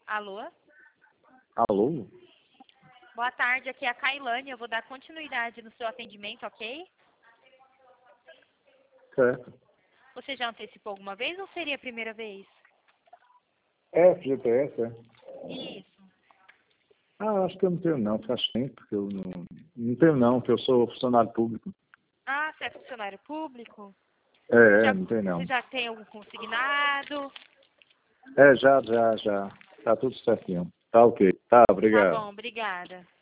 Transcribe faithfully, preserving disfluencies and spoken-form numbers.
Alô? Alô? Boa tarde, aqui é a Kailane. Eu vou dar continuidade no seu atendimento, ok? Certo. Você já antecipou alguma vez ou seria a primeira vez? É, F G T S, é? Isso. Ah, acho que eu não tenho não, faz tempo que eu não... Não tenho não, que eu sou funcionário público. Ah, você é funcionário público? É, Já, é, não tem não. você já tem algum consignado? É, já, já, já. Tá tudo certinho. Tá ok. Tá, Tá obrigado. bom, obrigada.